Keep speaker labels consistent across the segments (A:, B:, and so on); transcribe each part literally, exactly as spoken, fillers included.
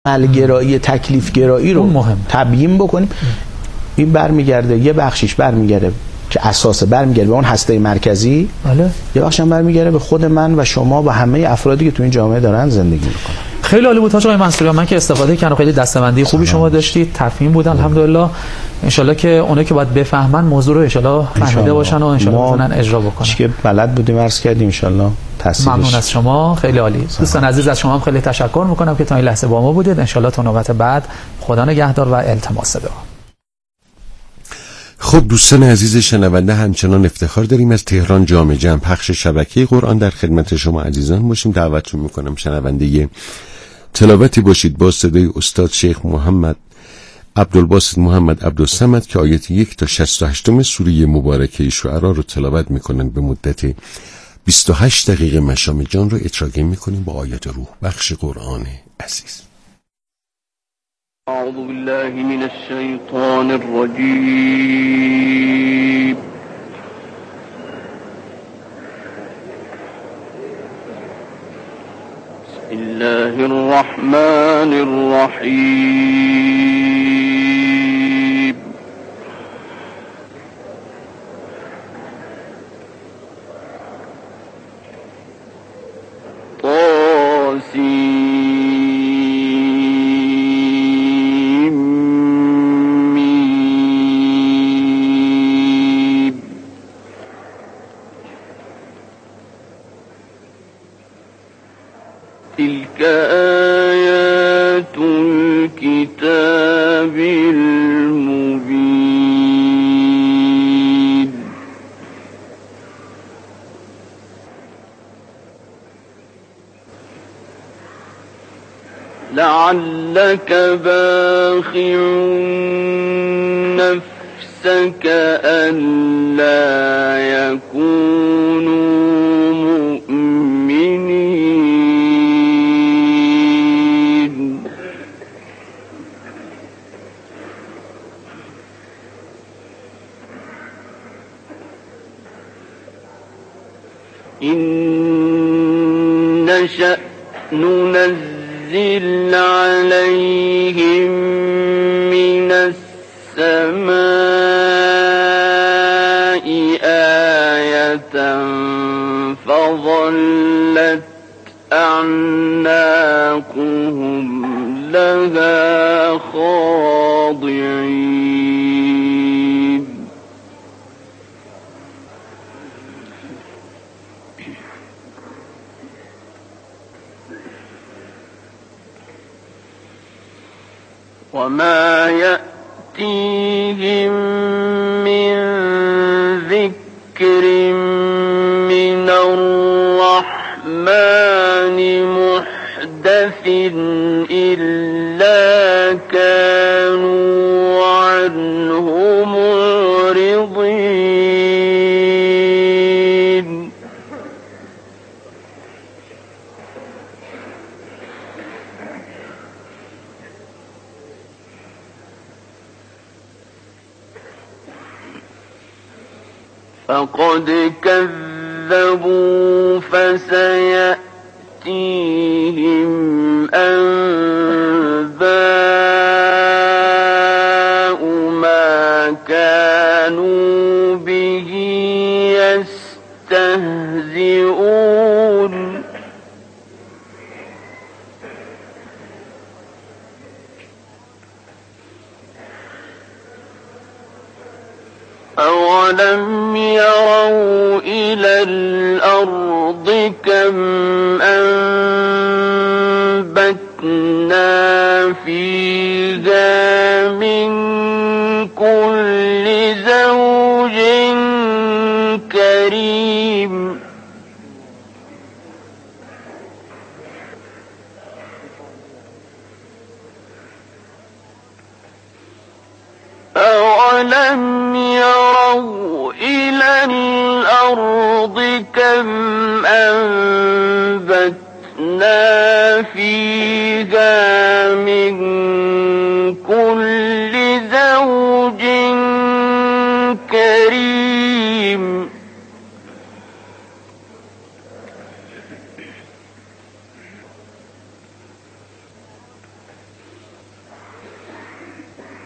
A: عملگرایی تکلیف گرایی رو مهم تبیین بکنیم. این برمیگرده یه بخشیش برمیگرده که اساسه برمیگرده به اون هسته مرکزی،
B: بله.
A: یه بخشش برمیگرده به خود من و شما و همه افرادی که تو این جامعه دارن زندگی میکنن.
B: خیلی عالی بود آقای منصوری، من که استفاده کردم، خیلی دسته‌بندی خوبی شما داشتید، تفهیم بود الحمدلله. ان شاءالله که اونایی که باید بفهمن موضوع رو ان شاءالله فهمیده باشن و ان شاءالله بتونن اجرا بکنن.
A: چیزی که بلد بودیم عرض کردیم ان شاءالله تاثیرش.
B: ممنون از شما، خیلی عالی. دوستان عزیز از شما هم خیلی تشکر میکنم که تا این لحظه با ما بودید. ان شاءالله تا نوبت بعد، خدا نگهدار و التماس دعا.
C: خب دوستان عزیز شنونده، همچنان افتخار داریم از تهران جامع جمع پخش شبکه قرآن در خدمت شما عزیزان باشیم. دعوتتون میکنم شنونده تلاوتی باشید با صدای استاد شیخ محمد عبدالباسط محمد عبدالصمد که آیت یک تا شصت و هشت سوره مبارکه شعرا رو تلاوت میکنن. به مدت بیست و هشت دقیقه مشام جان رو اتراگه میکنیم با آیات روح بخش قرآن عزیز.
D: اعوذ بالله من الشیطان الرجیم. بسم الله الرحمن الرحیم. تلك آيات الكتاب المبين. لعلك باخع نفسك ألا يكونوا مؤمنين. إن نشأ ننزل عليهم من السماء آية فظلت أعناقهم لها خاضعين. وما يأتيهم من ذكر من الرحمن محدث إلا كانوا عنه معرضين. فقد كذبوا فسيأتيهم أنباء ما كانوا به يستهزئون. أولم يروا إلى الأرض كم أنبتنا فيها من كل زوج كريم. أولم يروا إلى الأرض كم أنبتنا فيها من كل زوج كريم.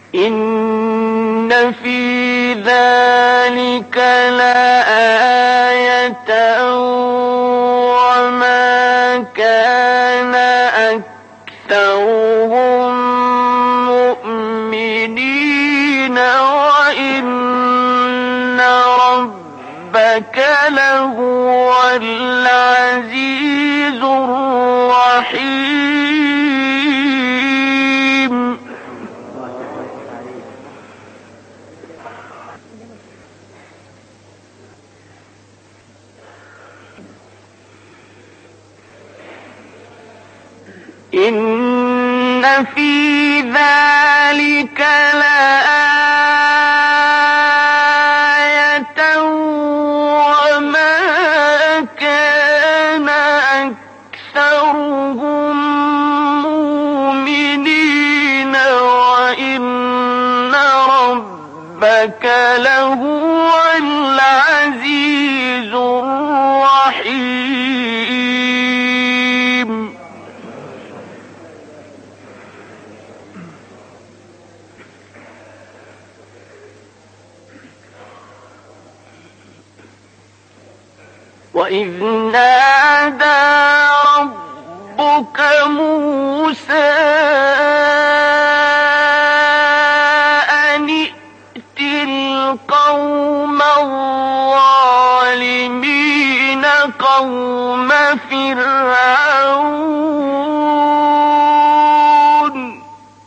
D: إن في ذلك لآية وما كان أكثرهم مؤمنين وإن ربك لهو العزيز الرحيم. إن في ذلك لآية وما كان أكثرهم مؤمنين وإن ربك لهو العزيز الرحيم. وإذ نادى ربك موسى أن ائت القوم الظالمين قوم فرعون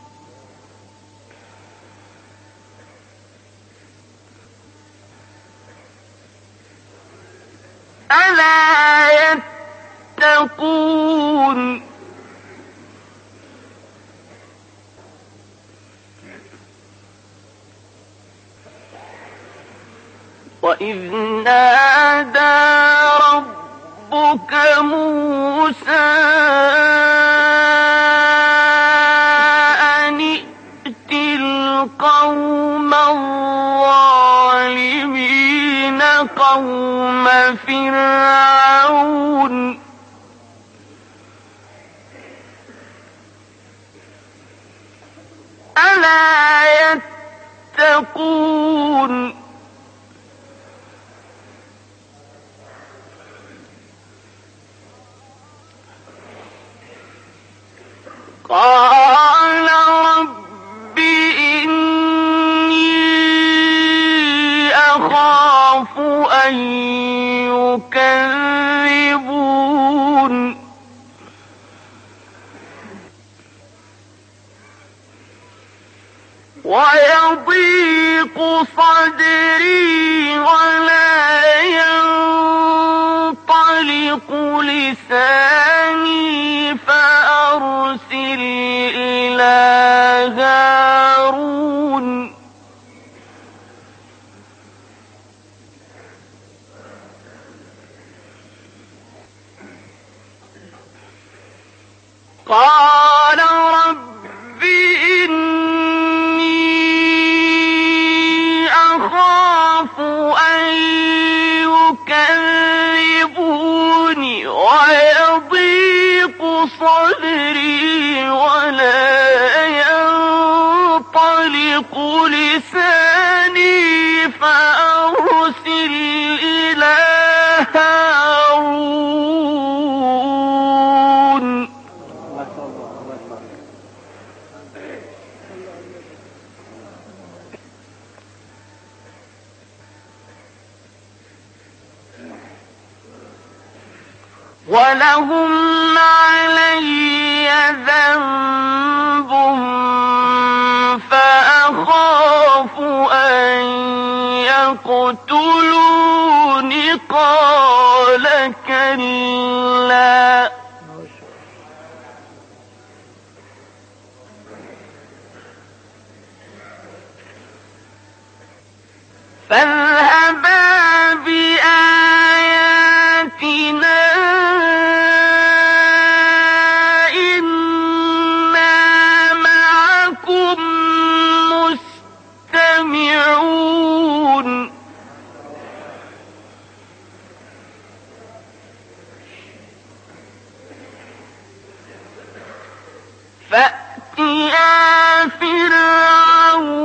D: ألا يتقون وإذ نادى ربك موسى أن ائت القوم الظالمين قوم فرعون ألا يتقون قال رب إني أخاف أن يكذبون ويضيق صدري ولا ينطلق لساني فأرسل إلى هارون قال رب إني أخاف أن يكذبون ويضيق صدري ولا ينطلق لساني فأرسل إلى هارون ولهم علي ذنب فأخاف أن يقتلون قال كلا فاذهبا بآياتنا إنا معكم مستمعون فأتيا فرعون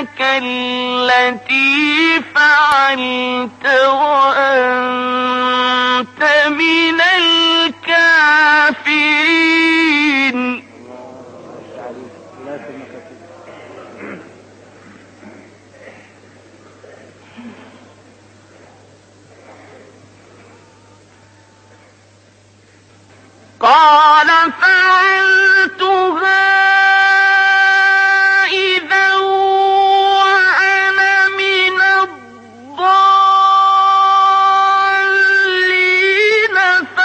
D: لك التي فعلت وأنت من الكافرين. قال فعلتها إذا وأنا من الضالين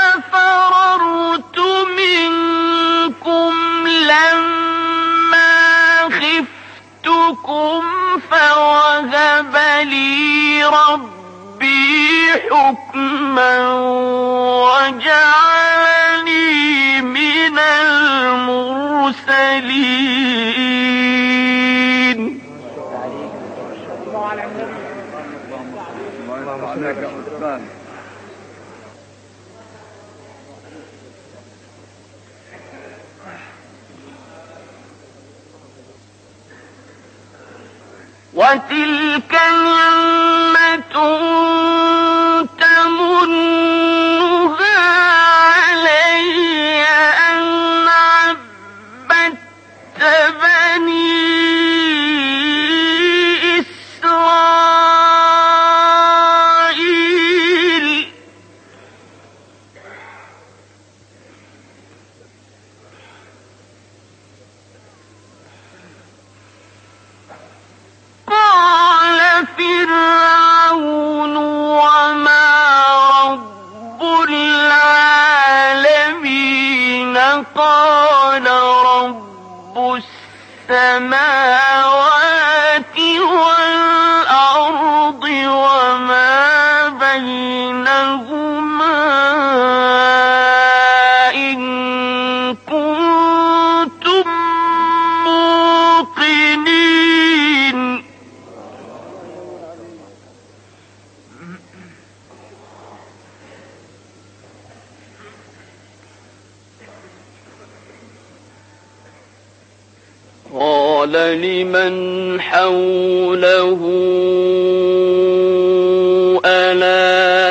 D: ففررت منكم لما خفتكم فوهب لي ربي حكما وجعلني من المرسلين. وتلك نعمة تمنها علي أن عبدت بني إسرائيل. قال فرعون وما رب العالمين؟ قال رب السماوات والأرض وما بينهما إن كنتم موقنين. قال لمن حوله ألا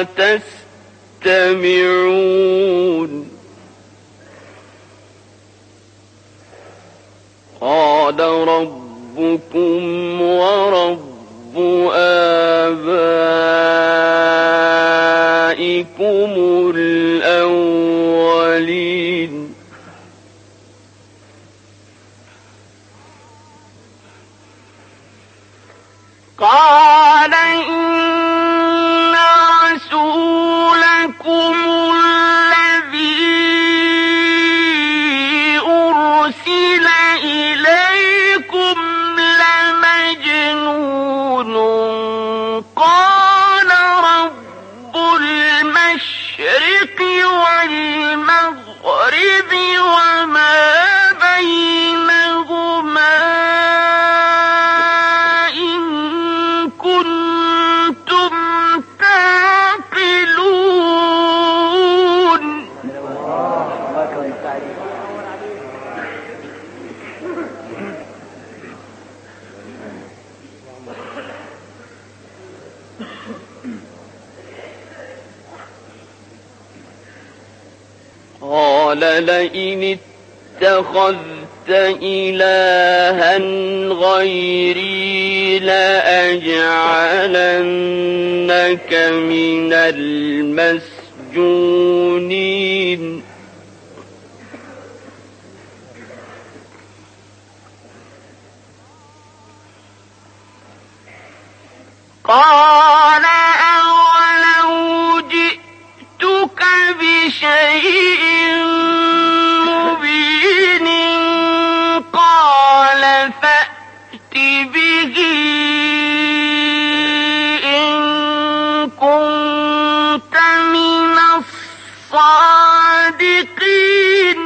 D: تستمعون؟ قال ربكم ورب آبائكم الأولين. قال إن رسولكم الذي أرسل إليكم لمجنون. قال رب المشرق والمغرب وما بينهما إن كنتم تعقلون. قال لئن اتخذت إلها غيري لأجعلنك من المسجونين. قال أولو جئتك بشيء مبين؟ قال فأت به إن كنت من الصادقين.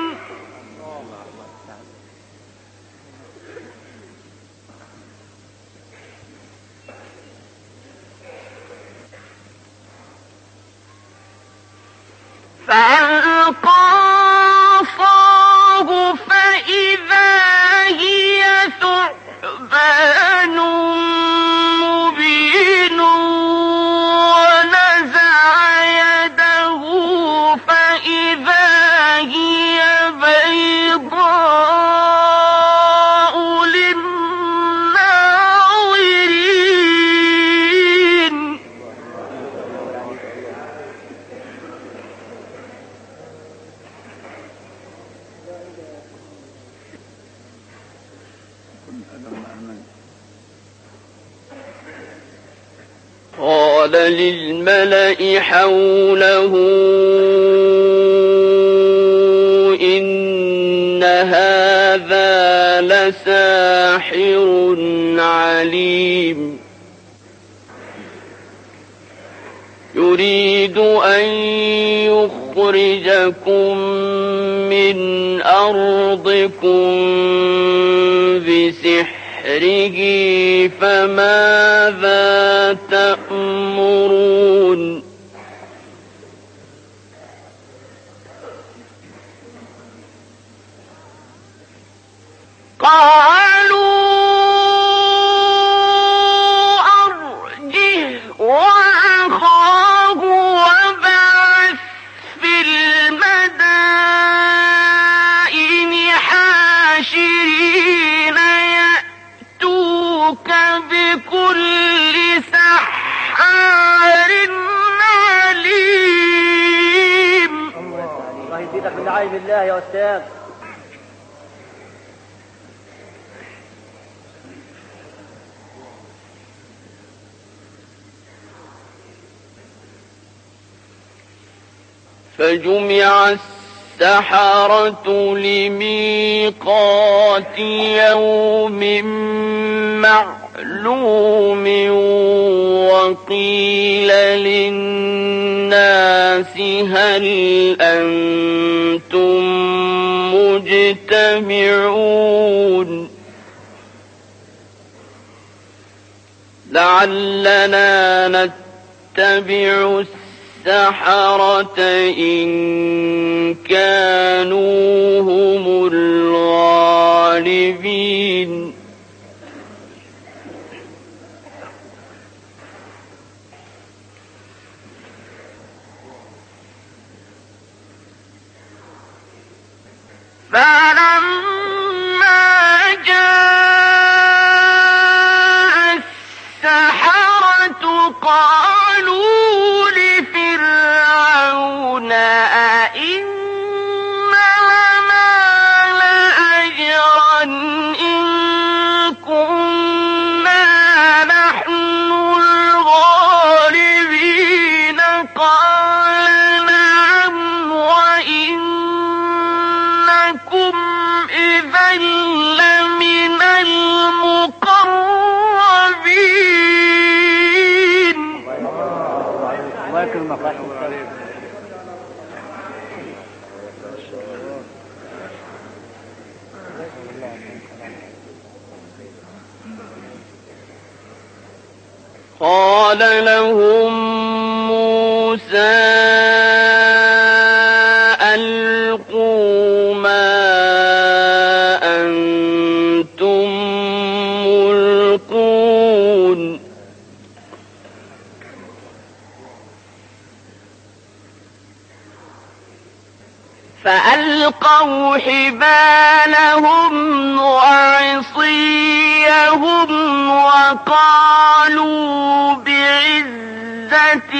D: فألقى عصاه فإذا هي ثعبان قال للملأ حوله إن هذا لساحر عليم يريد أن يخرجكم من أرضكم بسحره فماذا تأمرون قالوا أرجه وأخاه وابعث في المدائن حاشرين يأتوك بكل سحار عليم.
E: الله يزيدك من عين الله يا أستاذ.
D: فجمع السحرة لميقات يوم معلوم وقيل للناس هل أنتم مجتمعون لعلنا نتبع السحرة إن كانوا هم الغالبين. فلما جاء السحرة قالوا لفرعون أئن لنا لأجرا إن كنا نحن الغالبين قال نعم وإنكم إذا لمن المقربين. قال لهم موسى ألقوا ما أنتم ملقون فألقوا حبالهم وعصيهم وقالوا بعزة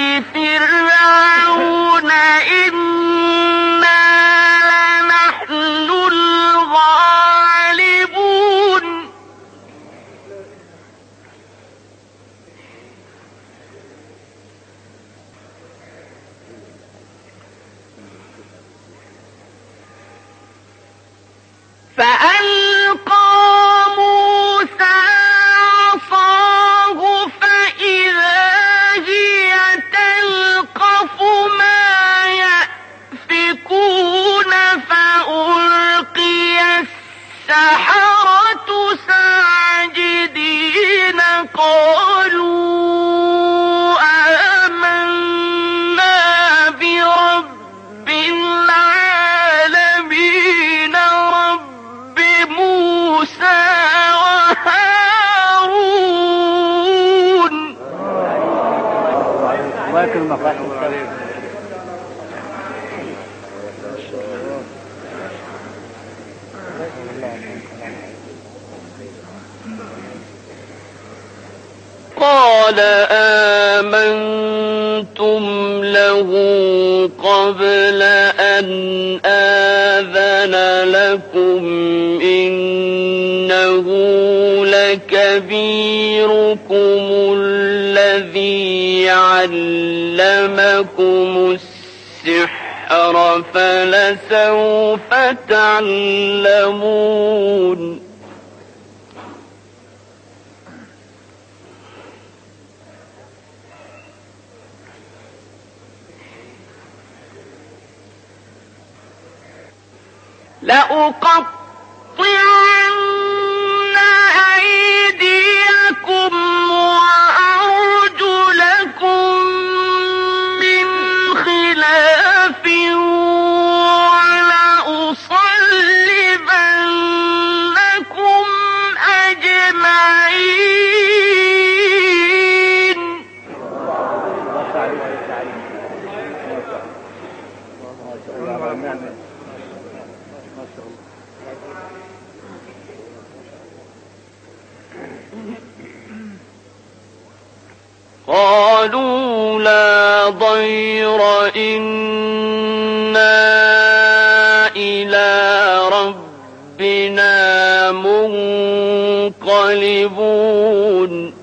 D: فرعون إنا لنحن الغالبون. فألقى موسى عصاه فإذا هي تلقف ما يأفكون فألقي السحرة ساجدين قالوا آمنا برب العالمين رب موسى وهارون. قال آمنتم له قبل أن آذن لكم إنه لكبيركم الذي علمكم السحر فلسوف تعلمون لأقطعن أيديكم وأرجلكم من خلاف ولأصلبنكم أجمعين. قالوا لا ضير إنا إلى ربنا منقلبون.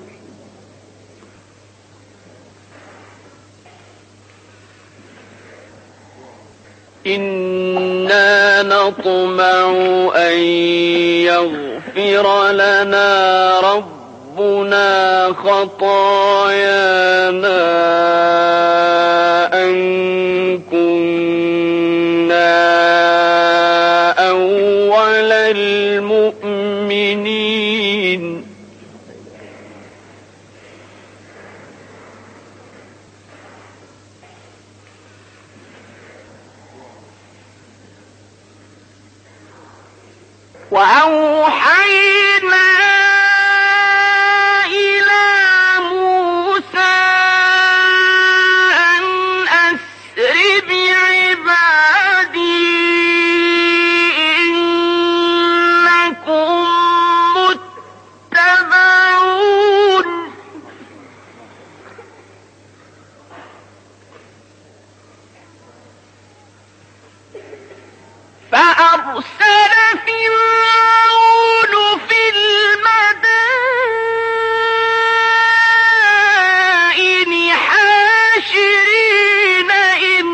D: إنا نطمع أن يغفر لنا ربنا ربنا خطايانا أن كنا أول المؤمنين. وأوحينا فأرسل فرعون في المدائن حاشرين إن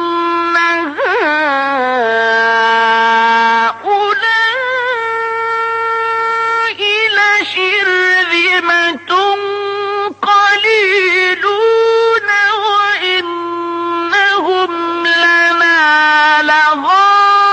D: هؤلاء لشرذمة قليلون وإنهم لنا لغائظون.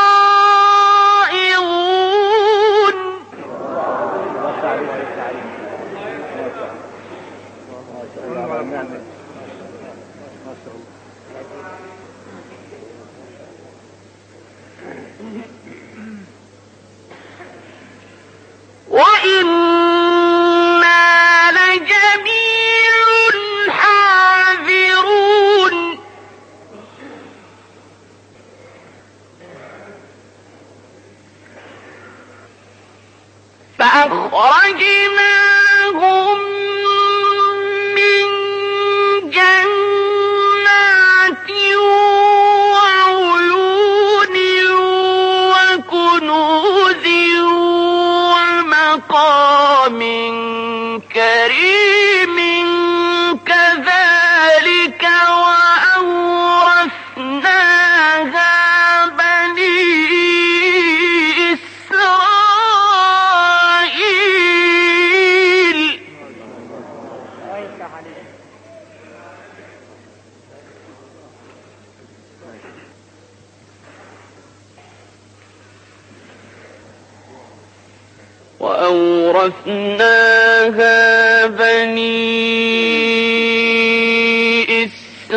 D: وإنا لجميع حاذرون. فأخرجناهم من جنات وعيون وكنوز ومقام كريم كذلك وأورثناها بني إسرائيل. وأورثناها بني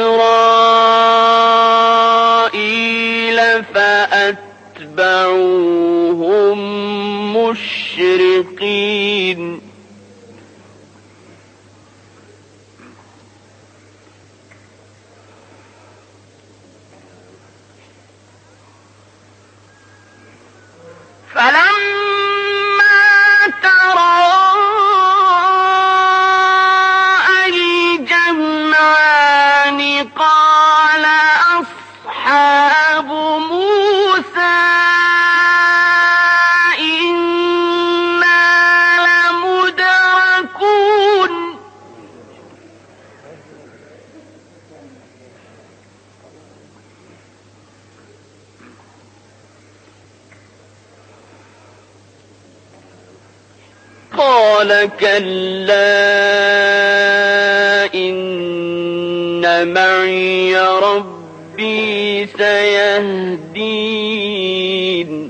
D: إسرائيل فأتبعوهم مشرقين. فلما تراءى الجمعان قال أصحاب موسى قال كلا إن معي ربي سيهدين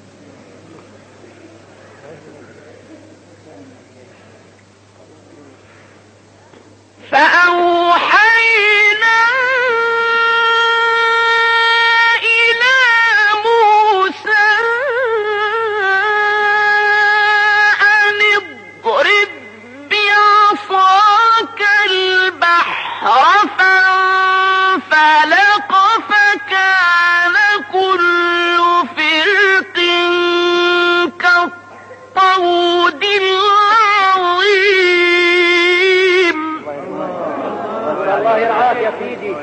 D: فأوحينا إلى موسى أن اضرب بعصاك البحر فانفلق فكان كل فرق كالطود العظيم.
E: الله يرعاك يا سيدي.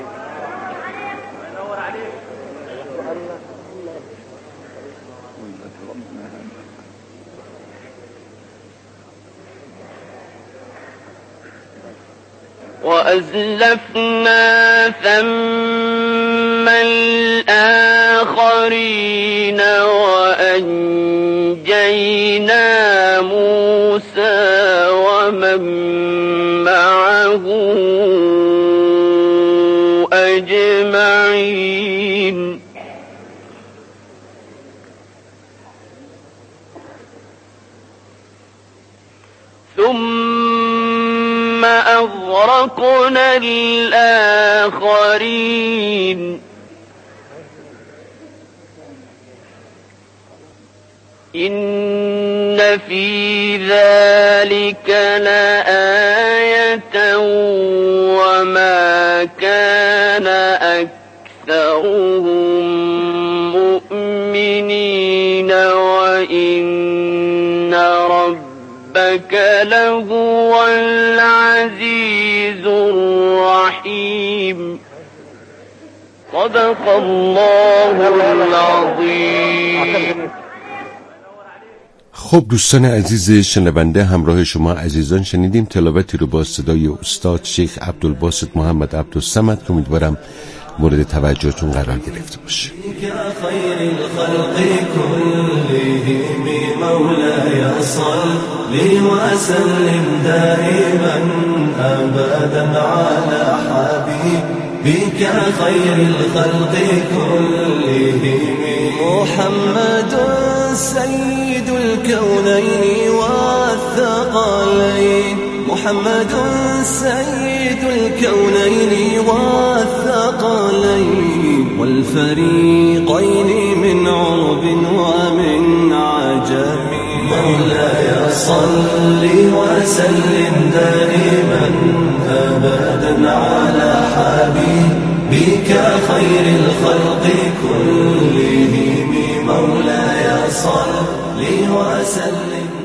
D: وأزلفنا ثم الآخرين وأنجينا موسى ومن معه أجمعين. ثم أغرقنا الآخرين. إن في ذلك لآية وما كان أكثرهم مؤمنين وإن ربك لهو العزيز الرحيم. صدق الله العظيم.
C: خب دوستان عزیز شنونده، همراه شما عزیزان شنیدیم تلاوتی رو با صدای استاد شیخ عبدالباسط محمد عبدالصمد که امیدوارم مورد توجهتون قرار گرفته باشه.
F: خير الخلق كلهم مولاي صل وسلم دائما أبدا على حبيبك خير الخلق كلهم محمد سيد الكونين والثقلين محمد سيد الكونين والثقلين والفريقين من عرب ومن عجم. مولاي صل وسلم دائما أبدا على حبيبك خير الخلق كلهم. مولاي صل وسلم